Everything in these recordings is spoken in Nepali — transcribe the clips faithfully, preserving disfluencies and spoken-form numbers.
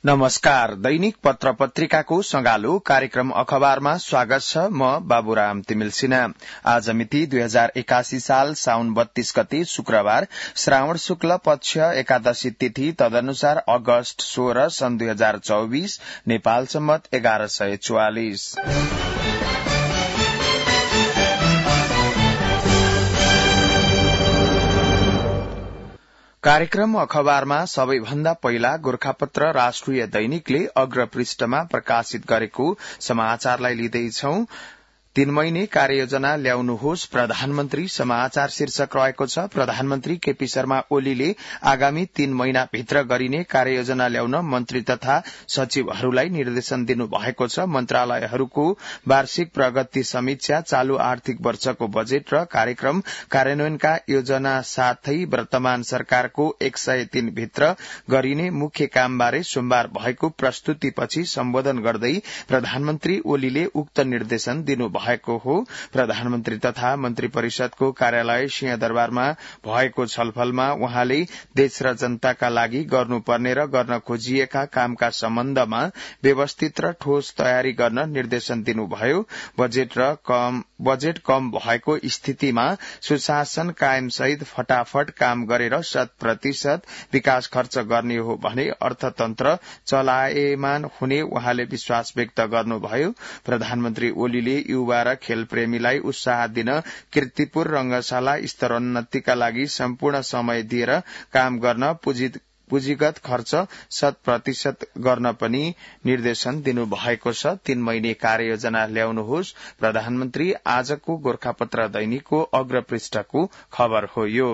नमस्कार। दैनिक पत्र पत्रिकाको सँगालो कार्यक्रम अखबारमा स्वागत छ। म बाबुराम तिमिल सिन्हा। आज मिति दुई हजार एकासी साल साउन बत्तीस गते शुक्रबार, श्रावण शुक्ल पक्ष एकादशी तिथि, तदनुसार अगस्त सोह्र सन् दुई हजार चौबिस, नेपाल सम्मत एघार सय चौवालिस। कार्यक्रम अखबारमा सबैभन्दा पहिला गोरखापत्र राष्ट्रिय दैनिकले अग्र पृष्ठमा प्रकाशित गरेको समाचारलाई लिँदैछौं। तीन महिने कार्ययोजना ल्याउनुहोस् प्रधानमन्त्री समाचार शीर्षक रहेको छ। प्रधानमन्त्री केपी शर्मा ओलीले आगामी तीन महिनाभित्र गरिने कार्ययोजना ल्याउन मन्त्री तथा सचिवहरूलाई निर्देशन दिनु भएको छ। मन्त्रालयहरूको वार्षिक प्रगति समीक्षा, चालू आर्थिक वर्षको बजेट र कार्यक्रम कार्यान्वयनका योजना साथै वर्तमान सरकारको एक सय तीन भित्र गरिने मुख्य कामबारे सोमबार भएको प्रस्तुतिपछि सम्बोधन गर्दै प्रधानमन्त्री ओलीले उक्त निर्देशन दिनुभयो भएको हो। प्रधानमन्त्री तथा मन्त्री परिषदको कार्यालय सिंहदरबारमा भएको छलफलमा उहाँले देश र जनताका लागि गर्नुपर्ने र गर्न खोजिएका कामका सम्बन्धमा व्यवस्थित र ठोस तयारी गर्न निर्देशन दिनुभयो। बजेट र कम बजेट कम भएको स्थितिमा सुशासन कायम सहित फटाफट काम गरेर शत प्रतिशत विकास खर्च गर्ने हो भने अर्थतन्त्र चलायमान हुने उहाँले विश्वास व्यक्त गर्नुभयो। प्रधानमन्त्री ओलीले युवा र खेल प्रेमीलाई उत्साह दिन कीर्तिपुर रंगशाला स्तरोन्नतिका लागि सम्पूर्ण समय दिएर काम गर्न, पुँजीगत खर्च शत प्रतिशत गर्न पनि निर्देशन दिनुभएको छ। तीन महिने कार्ययोजना ल्याउनुहोस् प्रधानमन्त्री आजको गोरखापत्र दैनिकको अग्र पृष्ठको खबर हो। यो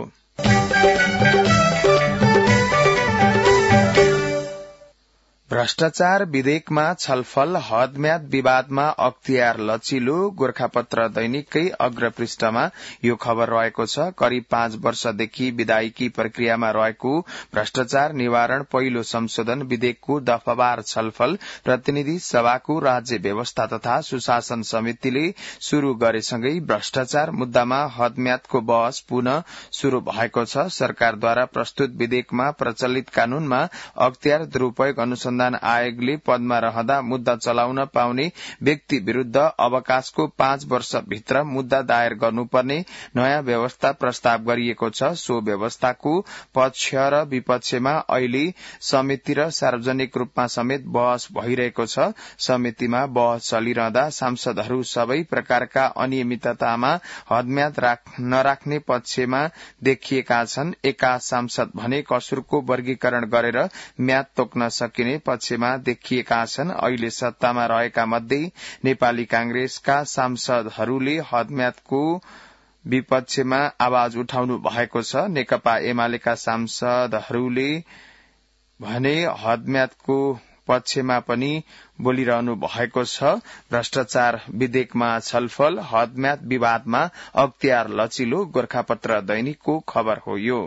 भ्रष्टाचार विधेयकमा छलफल, हदम्याद विवादमा अख्तियार लचिलो, गोरखापत्र दैनिककै अग्र पृष्ठमा यो खबर रहेको छ। करिब पाँच वर्षदेखि विधायिकी प्रक्रियामा रहेको भ्रष्टाचार निवारण पहिलो संशोधन विधेयकको दफावार छलफल प्रतिनिधि सभाको राज्य व्यवस्था तथा सुशासन समितिले शुरू गरेसँगै भ्रष्टाचार मुद्दामा हदम्यादको बहस पुनः शुरू भएको छ। सरकारद्वारा प्रस्तुत विधेयकमा प्रचलित कानूनमा अख्तियार दुरूपयोग अनुसन्धान आयोगले पदमा रहँदा मुद्दा चलाउन पाउने व्यक्ति विरूद्ध अवकाशको पाँच वर्षभित्र मुद्दा दायर गर्नुपर्ने नयाँ व्यवस्था प्रस्ताव गरिएको छ। सो व्यवस्थाको पक्ष र विपक्षमा अहिले समिति र सार्वजनिक रूपमा समेत बहस भइरहेको छ। समितिमा बहस चलिरहँदा सांसदहरू सबै प्रकारका अनियमिततामा हदम्याद नराख्ने पक्षमा देखिएका छन्। एका सांसद भने कसुरको वर्गीकरण गरेर म्याद तोक्न सकिने पक्षमा देखिएका छन्। अहिले सत्तामा रहेका मध्ये नेपाली कांग्रेसका सांसदहरूले हदम्यादको विपक्षमा आवाज उठाउनु भएको छ। नेकपा एमालेका सांसदहरूले भने हदम्यादको पक्षमा पनि बोलिरहनु भएको छ। भ्रष्टाचार विधेयकमा छलफल, हदम्याद विवादमा अख्तियार लचिलो, गोरखापत्र दैनिकको खबर हो। यो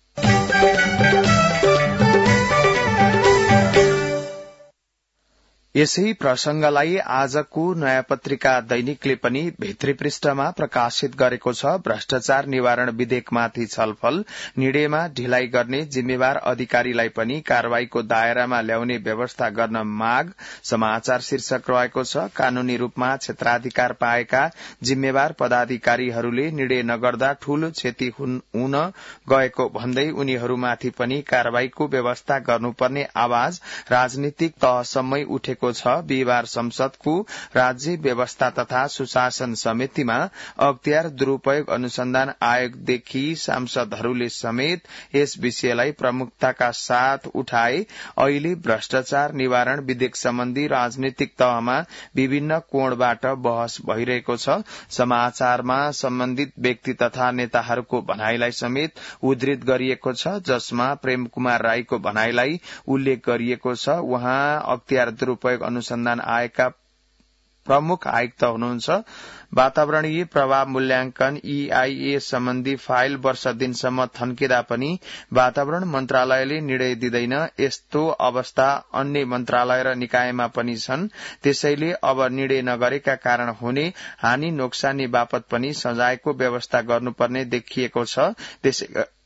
यसै प्रसंगलाई आजको नयाँ पत्रिका दैनिकले पनि भित्री पृष्ठमा प्रकाशित गरेको छ। भ्रष्टाचार निवारण विधेयकमाथि छलफल, निर्णयमा ढिलाइ गर्ने जिम्मेवार अधिकारीलाई पनि कारवाहीको दायरामा ल्याउने व्यवस्था गर्न माग, समाचार शीर्षक रहेको छ। कानूनी रूपमा क्षेत्राधिकार पाएका जिम्मेवार पदाधिकारीहरूले निर्णय नगर्दा ठूलो क्षति हुन गएको भन्दै उनीहरूमाथि पनि कारवाहीको व्यवस्था गर्नुपर्ने आवाज राजनीतिक तहसम्मै उठेको छ। बिहिबार संसदको राज्य व्यवस्था तथा सुशासन समितिमा अख्तियार दुरूपयोग अनुसन्धान आयोगदेखि सांसदहरूले समेत यस विषयलाई प्रमुखताका साथ उठाए। अहिले भ्रष्टाचार निवारण विधेयक सम्बन्धी राजनीतिक तहमा विभिन्न कोणबाट बहस भइरहेको छ। समाचारमा सम्बन्धित व्यक्ति तथा नेताहरूको भनाईलाई समेत उद्धृत गरिएको छ, जसमा प्रेम कुमार राईको भनाईलाई उल्लेख गरिएको छ। उहाँ अख्तियार दुरूपयोग अनुसन्धान आयोगका प्रमुख आयुक्त हुनुहुन्छ। वातावरणीय प्रभाव मूल्याङ्कन ईआईए सम्बन्धी फाइल वर्ष दिनसम्म थन्किँदा पनि वातावरण मन्त्रालयले निर्णय दिँदैन। यस्तो अवस्था अन्य मन्त्रालय र निकायमा पनि छन्। त्यसैले अब निर्णय नगरेका कारण हुने हानि नोक्सानी बापत पनि सजायको व्यवस्था गर्नुपर्ने देखिएको छ।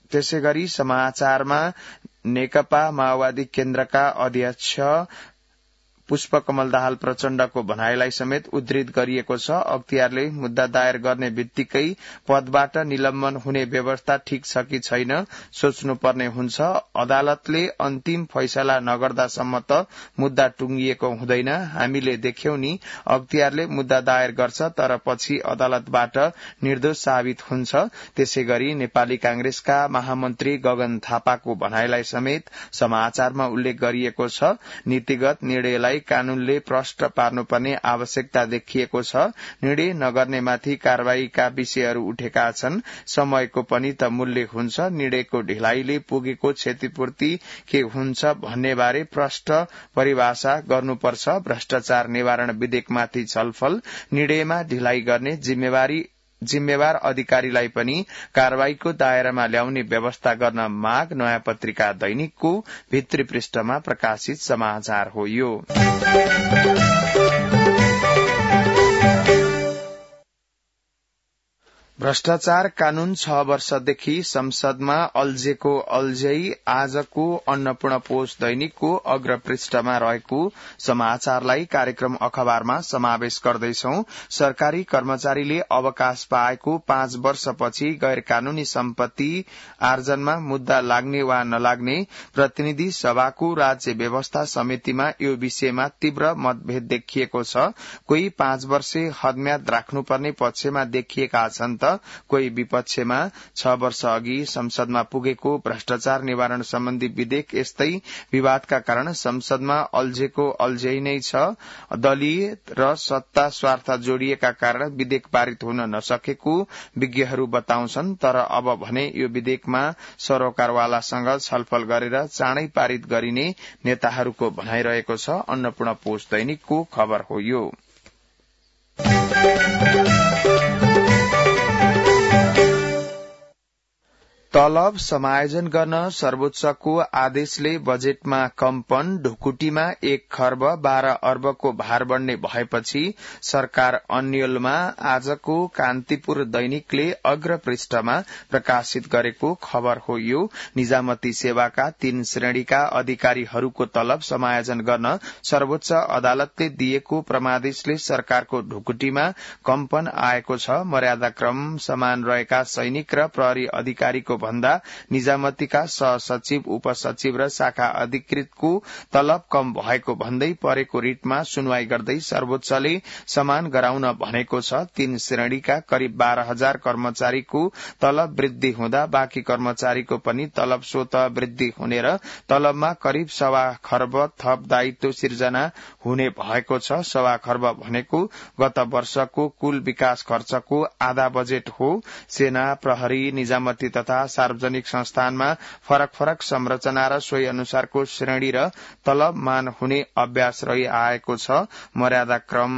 त्यसैगरी समाचारमा नेकपा माओवादी केन्द्रका अध्यक्ष पुष्पकमल दाहाल प्रचण्डको भनाईलाई समेत उद्धृत गरिएको छ। अख्तियारले मुद्दा दायर गर्ने बित्तिकै पदबाट निलम्बन हुने व्यवस्था ठिक छ कि छैन सोच्नुपर्ने हुन्छ। अदालतले अन्तिम फैसला नगर्दासम्म त मुद्दा टुंगिएको हुँदैन। हामीले देख्यौं नि अख्तियारले मुद्दा दायर गर्छ तर पछि अदालतबाट निर्दोष साबित हुन्छ। त्यसैगरी नेपाली कांग्रेसका महामन्त्री गगन थापाको भनाईलाई समेत समाचारमा उल्लेख गरिएको छ। नीतिगत निर्णयलाई कानूनले प्रष्ट पार्नुपर्ने आवश्यकता देखिएको छ। निर्णय नगर्नेमाथि कारवाहीका विषयहरू उठेका छन्। समयको पनि त मूल्य हुन्छ। निर्णयको ढिलाइले पुगेको क्षतिपूर्ति के हुन्छ भन्नेबारे प्रष्ट परिभाषा गर्नुपर्छ। भ्रष्टाचार निवारण विधेयकमाथि छलफल, निर्णयमा ढिलाइ गर्ने जिम्मेवारी जिम्मेवार अधिकारीलाई पनि कारवाहीको दायरामा ल्याउने व्यवस्था गर्न माग नयाँ पत्रिका दैनिकको भित्री पृष्ठमा प्रकाशित समाचार हो यो। भ्रष्टाचार कानून छ वर्षदेखि संसदमा अल्झेको अल्झै आजको अन्नपूर्ण पोस्ट दैनिकको अग्र पृष्ठमा रहेको समाचारलाई कार्यक्रम अखबारमा समावेश गर्दैछौं। सरकारी कर्मचारीले अवकाश पाएको पाँच वर्षपछि गैर कानूनी सम्पत्ति आर्जनमा मुद्दा लाग्ने वा नलाग्ने प्रतिनिधि सभाको राज्य व्यवस्था समितिमा यो विषयमा तीव्र मतभेद देखिएको छ। कोही पाँच वर्षे हदम्याद राख्नुपर्ने पक्षमा देखिएका छन् त कोही विपक्षमा छ वर्ष अघि संसदमा पुगेको भ्रष्टाचार निवारण सम्बन्धी विधेयक यस्तै विवादका कारण संसदमा अल्झेको अल्झै नै छ। दलीय र सत्ता स्वार्थ जोडिएका कारण विधेयक पारित हुन नसकेको विज्ञहरू बताउँछन्। तर अब भने यो विधेयकमा सरोकारवालासँग छलफल गरेर चाँडै पारित गरिने नेताहरूको भनाइरहेको छ। अन्नपूर्ण पोस्ट दैनिकको खबर हो यो। तलब समायोजन गर्न सर्वोच्चको आदेशले बजेटमा कम्पन, ढुकुटीमा एक खर्ब बाह्र अर्बको भार बढ्ने भएपछि सरकार अन्यलमा आजको कान्तिपुर दैनिकले अग्र पृष्ठमा प्रकाशित गरेको खबर हो यो। निजामती सेवाका तीन श्रेणीका अधिकारीहरूको तलब समायोजन गर्न सर्वोच्च अदालतले दिएको परमादेशले सरकारको ढुकुटीमा कम्पन आएको छ। मर्यादाक्रम समान रहेका सैनिक र प्रहरी अधिकारीको भन्दा निजामतीका सहसचिव, उपसचिव र शाखा अधिकृतको तलब कम भएको भन्दै परेको रिटमा सुनवाई गर्दै सर्वोच्चले समान गराउन भनेको छ। तीन श्रेणीका करिब बाह्र हजार कर्मचारीको तलब वृद्धि हुँदा बाँकी कर्मचारीको पनि तलब स्वत वृद्धि हुने र तलबमा करिब सवा खर्ब थप दायित्व सिर्जना हुने भएको छ। सवा खर्ब भनेको गत वर्षको कुल विकास खर्चको आधा बजेट हो। सेना, प्रहरी, निजामती तथा सार्वजनिक संस्थानमा फरक फरक संरचना र सोही अनुसारको श्रेणी र तलब मान हुने अभ्यास रही आएको छ। मर्यादाक्रम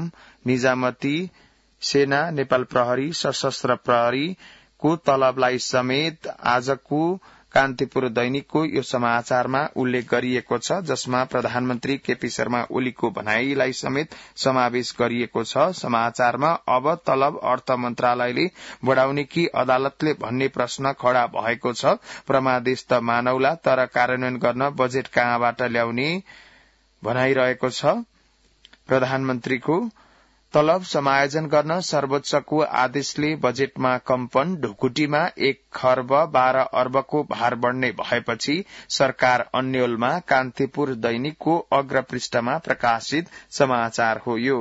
निजामती, सेना, नेपाल प्रहरी, सशस्त्र प्रहरीको तलबलाई समेत आजको कान्तिपुर दैनिकको यो समाचारमा उल्लेख गरिएको छ, जसमा प्रधानमन्त्री केपी शर्मा ओलीको भनाईलाई समेत समावेश गरिएको छ। समाचारमा अब तलब अर्थ मन्त्रालयले बढ़ाउने कि अदालतले भन्ने प्रश्न खड़ा भएको छ। परमादेश त मानौला तर कार्यान्वयन गर्न बजेट कहाँबाट ल्याउने भनाइरहेको छ। प्रधानमन्त्रीको तलब समायोजन गर्न सर्वोच्चको आदेशले बजेटमा कम्पन, ढुकुटीमा एक खर्ब बाह्र अर्बको भार बढ्ने भएपछि सरकार अन्यलमा कान्तिपुर दैनिकको अग्र पृष्ठमा प्रकाशित समाचार हो यो।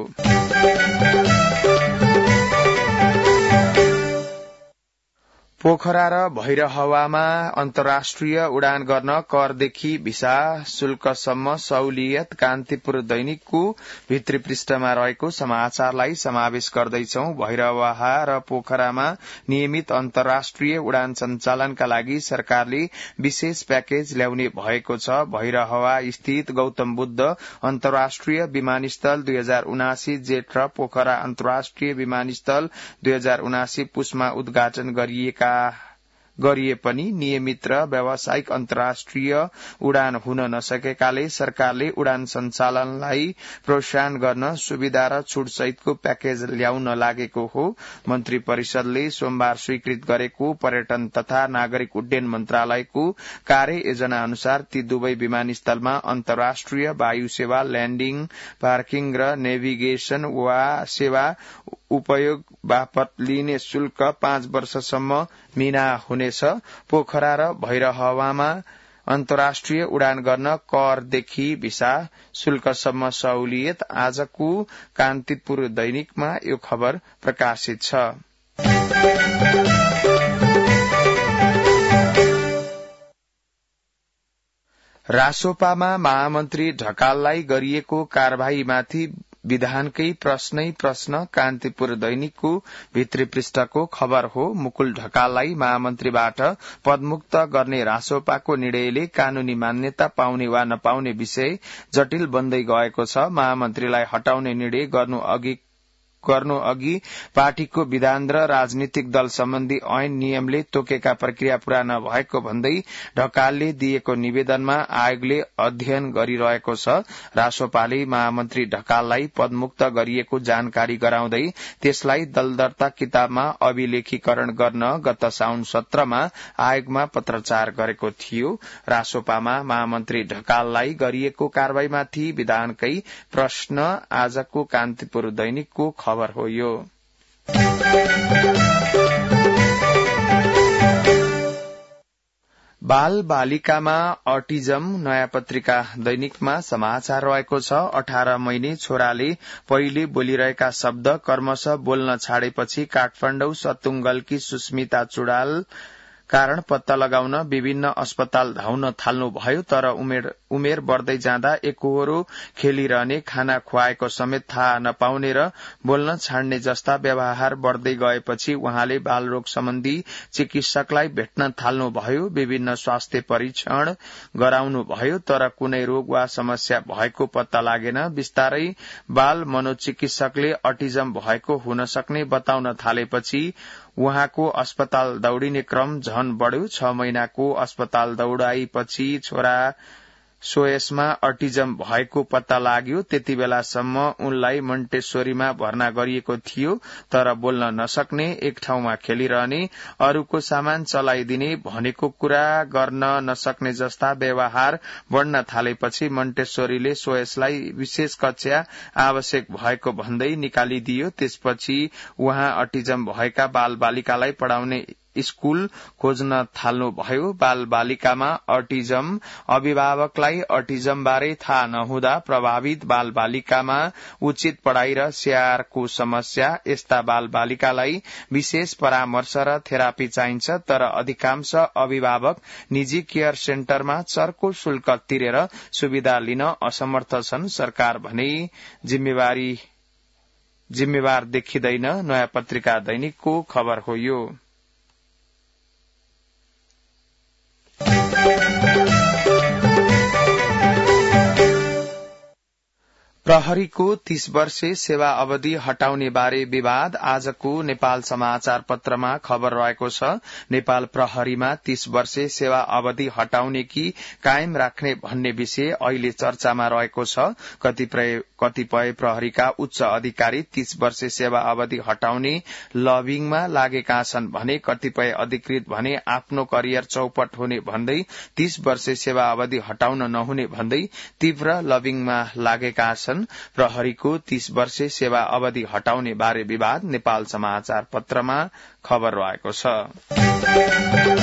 पोखरा र भैरहवामा अन्तर्राष्ट्रिय उडान गर्न करदेखि भिसा शुल्कसम्म सहुलियत कान्तिपुर दैनिकको भित्री पृष्ठमा रहेको समाचारलाई समावेश गर्दैछौ। भैरहवा र पोखरामा नियमित अन्तर्राष्ट्रिय उडान सञ्चालनका लागि सरकारले विशेष प्याकेज ल्याउने भएको छ। भैरहवा स्थित गौतम बुद्ध अन्तर्राष्ट्रिय विमानस्थल दुई हजार उनासी जेठ र पोखरा अन्तर्राष्ट्रिय विमानस्थल दुई हजार उनासी पुसमा उद्घाटन गरिएका गरिए पनि नियमित र व्यावसायिक अन्तर्राष्ट्रिय उडान हुन नसकेकाले सरकारले उडान सञ्चालनलाई प्रोत्साहन गर्न सुविधा र छूट सहितको प्याकेज ल्याउन लागेको हो। मन्त्री परिषदले सोमबार स्वीकृत गरेको पर्यटन तथा नागरिक उड्डयन मन्त्रालयको कार्य योजना अनुसार ती दुवै विमानस्थलमा अन्तर्राष्ट्रिय वायु सेवा, ल्याण्डिङ, पार्किङ र नेभिगेशन वा सेवा उपयोग बापत लिने शुल्क पाँच वर्षसम्म मिना हुनेछ। पोखरा र भैरहवामा अन्तर्राष्ट्रिय उडान गर्न करदेखि भिसा शुल्कसम्म सहुलियत। आजको कान्तिपुर दैनिकमा यो खबर प्रकाशित छ। रासोपामा महामन्त्री ढकाललाई गरिएको कार्यवाहीमाथि विधानकै प्रश्नै प्रश्न कान्तिपुर दैनिकको भित्री पृष्ठको खबर हो। मुकुल ढकाललाई महामन्त्रीबाट पदमुक्त गर्ने रासोपाको निर्णयले कानूनी मान्यता पाउने वा नपाउने विषय जटिल बन्दै गएको छ। महामन्त्रीलाई हटाउने निर्णय गर्नु अघि गर्नु अघि पार्टीको विधान र राजनीतिक दल सम्बन्धी ऐन नियमले तोकेका प्रक्रिया पूरा नभएको भन्दै ढकालले दिएको निवेदनमा आयोगले अध्ययन गरिरहेको छ। रासोपाले महामन्त्री ढकाललाई पदमुक्त गरिएको जानकारी गराउँदै त्यसलाई दल दर्ता किताबमा अभिलेखीकरण गर्न गत साउन सत्रमा आयोगमा पत्राचार गरेको थियो। रासोपामा महामन्त्री ढकाललाई गरिएको कारवाहीमाथि विधानकै प्रश्न आजको कान्तिपुर दैनिकको खबर हो। यो बाल बालिकामा अटिजम नयाँ पत्रिका दैनिकमा समाचार रहेको छ। अठार महिने छोराले पहिले बोलिरहेका शब्द कर्मशः बोल्न छाडेपछि काठमाडौँ सतुङ्गलकी सुस्मिता चुडाल कारण पत्ता लगाउन विभिन्न अस्पताल धाउन थाल्नुभयो। तर उमेर उमेर बढ़दै जाँदा एकहोरो खेलिरहने, खाना खुवाएको समेत थाहा नपाउने र बोल्न छाड्ने जस्ता व्यवहार बढ़दै गएपछि उहाँले बालरोग सम्बन्धी चिकित्सकलाई भेट्न थाल्नुभयो। विभिन्न स्वास्थ्य परीक्षण गराउनुभयो तर कुनै रोग वा समस्या भएको पत्ता लागेन। बिस्तारै बाल मनोचिकित्सकले अटिजम भएको हुन सक्ने बताउन थालेपछि उहाँको अस्पताल दौडिने क्रम झन बढ़्यो। छ महिनाको अस्पताल दौडाएपछि छोरा सोयसमा अटिजम भएको पत्ता लाग्यो। त्यति बेलासम्म उनलाई मन्टेश्वरीमा भर्ना गरिएको थियो। तर बोल्न नसक्ने, एक ठाउँमा खेलिरहने, अरूको सामान चलाइदिने, भनेको कुरा गर्न नसक्ने जस्ता व्यवहार बढ़न थालेपछि मन्टेश्वरीले सोयसलाई विशेष कक्षा आवश्यक भएको भन्दै निकालिदियो। त्यसपछि उहाँ अटिजम भएका बाल बालिकालाई पढ़ाउने स्कूल खोज्न थाल्नुभयो। बाल बालिकामा अटिजम, अभिभावकलाई अटिजम बारे थाहा नहुँदा प्रभावित बाल बालिकामा उचित पढ़ाई र स्याहारको समस्या। यस्ता बाल बालिकालाई विशेष परामर्श र थेरापी चाहिन्छ। तर अधिकांश अभिभावक निजी केयर सेन्टरमा चर्को शुल्क तिरेर सुविधा लिन असमर्थ छन्। सरकार भने जिम्मेवारी जिम्मेवार देखिँदैन। नयाँ पत्रिका दैनिकको खबर हो यो। प्रहरीको तीस वर्षे सेवा अवधि हटाउने बारे विवाद आजको नेपाल समाचार पत्रमा खबर रहेको छ। नेपाल प्रहरीमा तीस वर्षे सेवा अवधि हटाउने कि कायम राख्ने भन्ने विषय अहिले चर्चामा रहेको छ। कतिपय कतिपय प्रहरीका उच्च अधिकारी तीस वर्षे सेवा अवधि हटाउने लबिङमा लागेका छन् भने कतिपय अधिकृत भने आफ्नो करियर चौपट हुने भन्दै तीस वर्षे सेवा अवधि हटाउन नहुने भन्दै तीव्र लबिङमा लागेका छन्। प्रहरीको तीस वर्षे सेवा अवधि हटाउने बारे विवाद नेपाल समाचार पत्रमा खबर रहेको छ।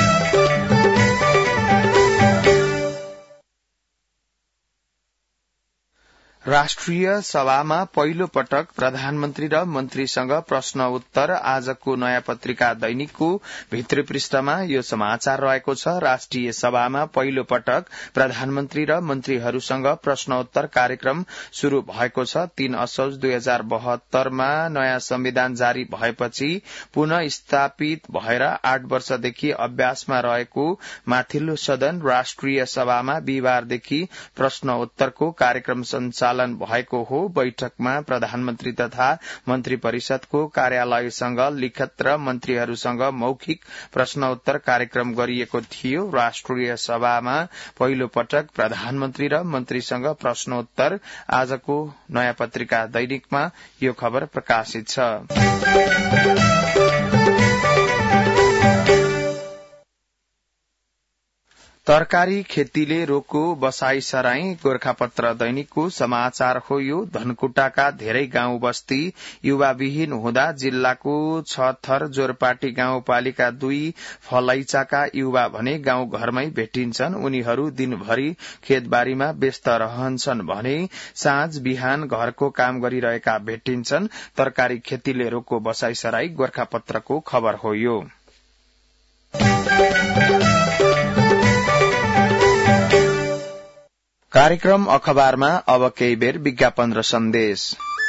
राष्ट्रिय सभामा पहिलो पटक प्रधानमन्त्री र मन्त्रीसँग प्रश्न उत्तर आजको नयाँ पत्रिका दैनिकको भित्री पृष्ठमा यो समाचार रहेको छ। राष्ट्रिय सभामा पहिलो पटक प्रधानमन्त्री र मन्त्रीहरूसँग प्रश्नोत्तर कार्यक्रम शुरू भएको छ। तीन असोज दुई हजार बहत्तरमा नयाँ संविधान जारी भएपछि पुनः स्थापित भएर आठ वर्षदेखि अभ्यासमा रहेको माथिल्लो सदन राष्ट्रिय सभामा बिहिबारदेखि प्रश्नोत्तरको कार्यक्रम सञ्चालन सञ्चालन भएको हो। बैठकमा प्रधानमन्त्री तथा मन्त्री परिषदको कार्यालयसँग लिखित र मन्त्रीहरूसँग मौखिक प्रश्नोत्तर कार्यक्रम गरिएको थियो। राष्ट्रिय सभामा पहिलो पटक प्रधानमन्त्री र मन्त्रीसँग प्रश्नोत्तर। आजको नयाँ पत्रिका दैनिकमा यो खबर प्रकाशित छ। तरकारी खेतीले रोको बसाई सराई गोर्खापत्र दैनिकको समाचार हो। यो धनकुटाका धेरै गाउँ बस्ती युवाविहीन हुँदा जिल्लाको छ थर जोरपाटी गाउँपालिका दुई फलैचाका युवा भने गाउँ घरमै भेटिन्छन्। उनीहरू दिनभरि खेतबारीमा व्यस्त रहन्छन् भने साँझ बिहान घरको काम गरिरहेका भेटिन्छन्। तरकारी खेतीले रोको बसाई सराई गोर्खापत्रको खबर हो। यो कार्यक्रम अखबारमा अब केही बेर विज्ञापन र सन्देश।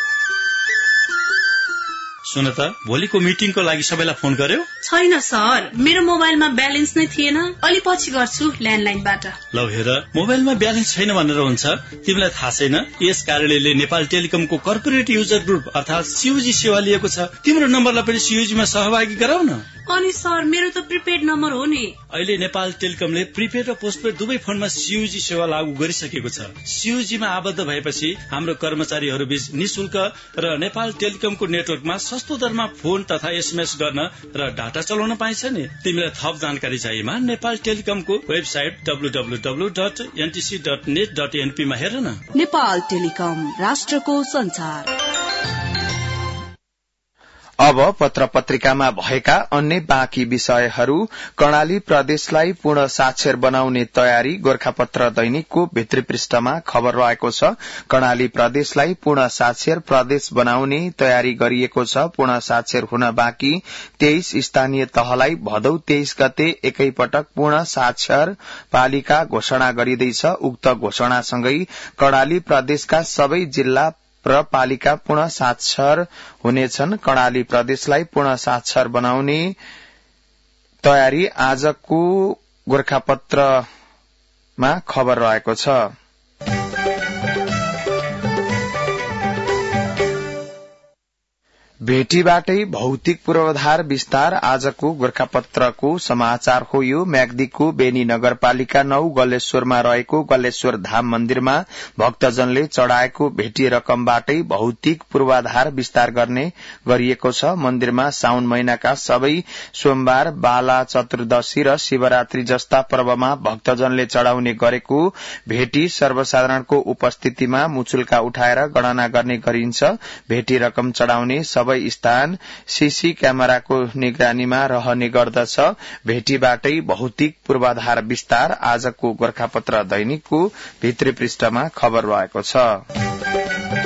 सुन त, भोलिको मिटिङको लागि सबैलाई फोन गर्यो? छैन सर, मेरो मोबाइलमा ब्यालेन्स नै थिएन। अलि पछि गर्छु ल्यान्डलाइनबाट। ल हेर, मोबाइलमा ब्यालेन्स छैन भनेर हुन्छ? तिमीलाई थाहा छैन यस कार्यालयले नेपाल टेलिकमको कर्पोरेट युजर ग्रुप अर्थात सीयूजी सेवा लिएको छ। तिम्रो नम्बरलाई पनि सीयूजीमा सहभागी गराउन। अनि सर, मेरो त प्रिपेड नम्बर हो नि। अहिले नेपाल टेलिकमले प्रिपेड र पोस्टपेड दुवै फोनमा सीयूजी सेवा लागू गरिसकेको छ। सीयूजीमा आबद्ध भएपछि हाम्रो कर्मचारीहरू बीच निशुल्क र नेपाल टेलिकमको नेटवर्कमा सस्तो दरमा फोन तथा एसएमएस गर्न र डाटा चलाउन पाइन्छ नि। तिमीलाई थप जानकारी चाहिएमा नेपाल टेलिकमको website W W W dot NTC dot net dot NP मा हेर न। नेपाल टेलिकम, राष्ट्रको संचार। अब पत्र पत्रिकामा भएका अन्य बाँकी विषयहरू। कर्णाली प्रदेशलाई पूर्ण साक्षर बनाउने तयारी गोर्खापत्र दैनिकको भित्री पृष्ठमा खबर रहेको छ। कर्णाली प्रदेशलाई पूर्ण साक्षर प्रदेश बनाउने तयारी गरिएको छ। पूर्ण साक्षर हुन बाँकी तेइस स्थानीय तहलाई भदौ तेइस गते एकैपटक पूर्ण साक्षर पालिका घोषणा गरिँदैछ। उक्त घोषणासँगै कर्णाली प्रदेशका सबै जिल्ला र पालिका पूर्ण साक्षर हुनेछन्। कर्णाली प्रदेशलाई पूर्ण साक्षर बनाउने तयारी आजको गोर्खापत्रमा खबर रहेको छ। भेटीबाटै भौतिक पूर्वाधार विस्तार आजको गोर्खापत्रको समाचार हो। यो म्याग्दीको बेनी नगरपालिका नौ गलेश्वरमा रहेको गलेश्वर धाम मन्दिरमा भक्तजनले चढ़ाएको भेटी रकमबाटै भौतिक पूर्वाधार विस्तार गर्ने गरिएको छ। मन्दिरमा साउन महिनाका सबै सोमबार, बाला चतुर्दशी र शिवरात्रि जस्ता पर्वमा भक्तजनले चढ़ाउने गरेको भेटी सर्वसाधारणको उपस्थितिमा मुचुल्का उठाएर गणना गर्ने गरिन्छ। भेटी रकम चढ़ाउने सबै स्थान सीसी क्यामेराको निगरानीमा रहने गर्दछ। भेटीबाटै भौतिक पूर्वाधार विस्तार आजको गोर्खापत्र दैनिकको भित्री पृष्ठमा खबर रहेको छ।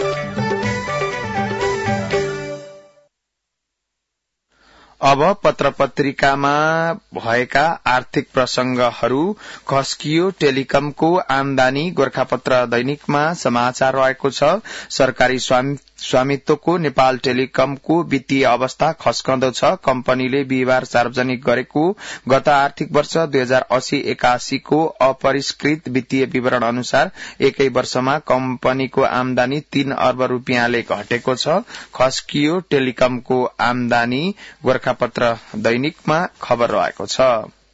अब पत्र पत्रिकामा भएका आर्थिक प्रसंगहरू। खस्कियो टेलिकमको आमदानी गोर्खापत्र दैनिकमा समाचार रहेको छ। सरकारी स्वामित्वको नेपाल टेलिकमको वित्तीय अवस्था खस्कँदो छ। कम्पनीले बिहिबार सार्वजनिक गरेको गत आर्थिक वर्ष दुई हजार अस्सी एकासी को अपरिष्कृत वित्तीय विवरण अनुसार एकै वर्षमा कम्पनीको आमदानी तीन अर्ब रूपियाँले घटेको छ। खस्कियो टेलिकमको आमदानी गोर्खापत्र दैनिकमा खबर रहेको छ।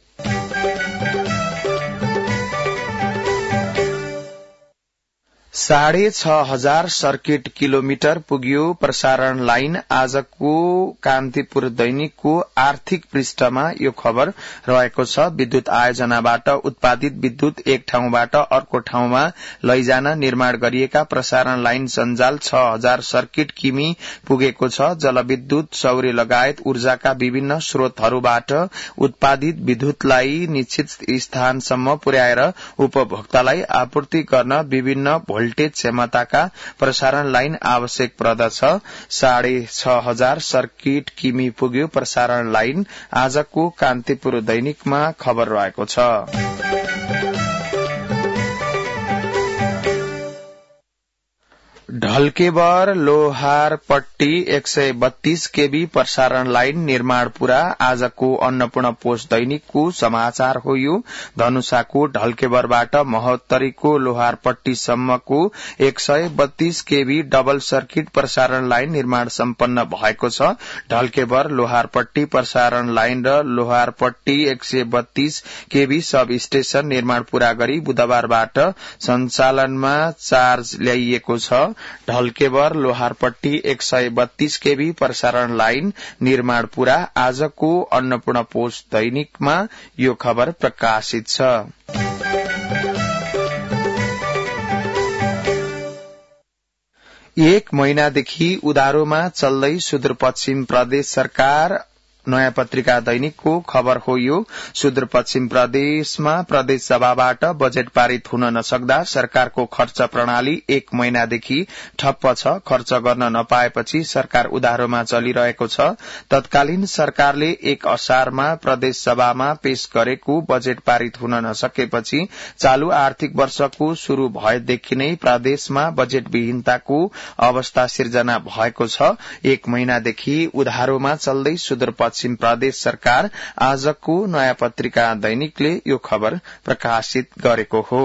साढे छ हजार सर्किट किलोमिटर पुग्यो प्रसारण लाइन आजको कान्तिपुर दैनिकको आर्थिक पृष्ठमा यो खबर रहेको छ। विद्युत आयोजनाबाट उत्पादित विद्युत एक ठाउँबाट अर्को ठाउँमा लैजान निर्माण गरिएका प्रसारण लाइन सञ्जाल छ हजार सर्किट किमी पुगेको छ। जलविद्युत, सौर्य लगायत ऊर्जाका विभिन्न स्रोतहरूबाट उत्पादित विद्युतलाई निश्चित स्थानसम्म पुर्याएर उपभोक्तालाई आपूर्ति गर्न विभिन्न भोल्टेज क्षमताका प्रसारण लाइन आवश्यक पर्दछ। साढे छ हजार सर्किट किमी पुग्यो प्रसारण लाइन आजको कान्तिपुर दैनिकमा खबर रहेको छ। ढल्केबर लोहारपट्टी एक सय बत्तीस केबी प्रसारण लाइन निर्माण पूरा आजको अन्नपूर्ण पोस्ट दैनिकको समाचार हो। यो धनुषाको ढल्केबरबाट महोत्तरीको लोहारपट्टीसम्मको एक सय बत्तीस केबी डबल सर्किट प्रसारण लाइन निर्माण सम्पन्न भएको छ। ढल्केबर लोहारपट्टी प्रसारण लाइन र लोहारपट्टी एक सय बत्तीस केबी सब स्टेशन निर्माण पूरा गरी बुधबारबाट सञ्चालनमा चार्ज ल्याइएको छ। ढल्केबर लोहारपट्टी एक सय बत्तीस केबी प्रसारण लाइन निर्माण पूरा आजको अन्नपूर्ण पोस्ट दैनिकमा यो खबर प्रकाशित छ। एक महिनादेखि उधारोमा चल्दै सुदूरपश्चिम प्रदेश सरकार नयाँ पत्रिका दैनिकको खबर हो। यो सुदूरपश्चिम प्रदेशमा प्रदेश सभाबाट बजेट पारित हुन नसक्दा सरकारको खर्च प्रणाली एक महिनादेखि ठप्प छ। खर्च गर्न नपाएपछि सरकार उधारोमा चलिरहेको छ। तत्कालीन सरकारले एक असारमा प्रदेश सभामा पेश गरेको बजेट पारित हुन नसकेपछि चालू आर्थिक वर्षको शुरू भएदेखि नै प्रदेशमा बजेट विहीनताको अवस्था सिर्जना भएको छ। एक महिनादेखि उधारोमा चल्दै सुदूरपश्चिम पश्चिम प्रदेश सरकार आजको नयाँ पत्रिका दैनिकले यो खबर प्रकाशित गरेको हो।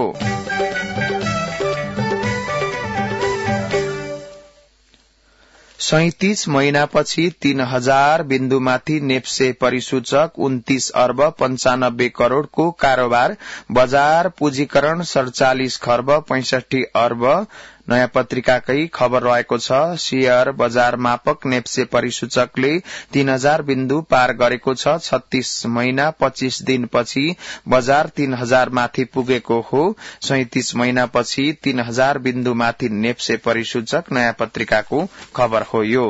सैंतीस महिनापछि तीन हजार बिन्दुमाथि नेप्से परिसूचक उन्तीस अर्ब पञ्चानब्बे करोड़को कारोबार, बजार पुँजीकरण सड़चालिस खर्ब पैंसठी अर्ब नयाँ पत्रिकाकै खबर रहेको छ। शेयर बजार मापक नेप्से परिसूचकले तीन हजार बिन्दु पार गरेको छ। छत्तीस महिना पच्चीस दिनपछि बजार तीन हजार माथि पुगेको हो। सैंतीस महिनापछि तीन हजार बिन्दु माथि नेप्से परिसूचक नयाँ पत्रिकाको खबर हो। यो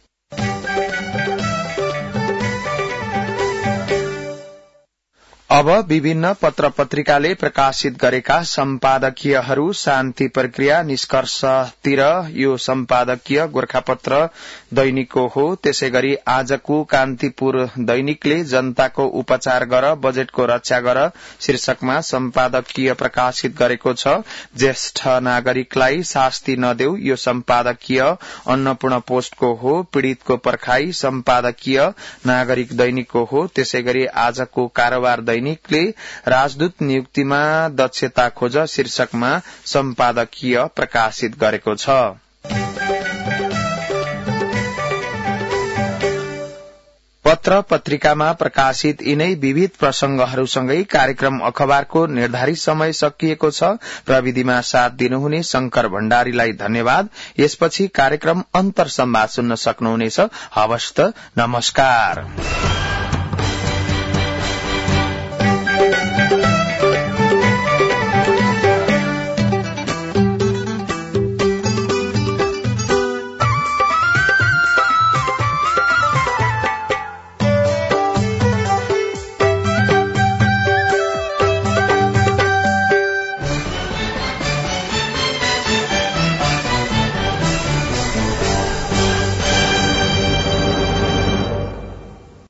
अब विभिन्न पत्र पत्रिकाले प्रकाशित गरेका सम्पादकीयहरू शान्ति प्रक्रिया निष्कर्षतिर। यो सम्पादकीय गोरखापत्र दैनिकको हो। त्यसै गरी आजको कान्तिपुर दैनिकले जनताको उपचार गर बजेटको रक्षा गर शीर्षकमा सम्पादकीय प्रकाशित गरेको छ। ज्येष्ठ नागरिकलाई शास्ति नदेऊ यो सम्पादकीय अन्नपूर्ण पोस्टको हो। पीड़ितको पर्खाई सम्पादकीय नागरिक दैनिकको हो। त्यसै गरी आजको कारोबार दैनिकले राजदूत नियुक्तिमा दक्षता खोज शीर्षकमा सम्पादकीय प्रकाशित गरेको छ। पत्र पत्रिकामा प्रकाशित यिनै विविध प्रसंगहरूसँगै कार्यक्रम अखबारको निर्धारित समय सकिएको छ। प्रविधिमा साथ दिनुहुने शंकर भण्डारीलाई धन्यवाद। यसपछि कार्यक्रम अन्तर संवाद सुन्न सक्नुहुनेछ। हवस् त, नमस्कार।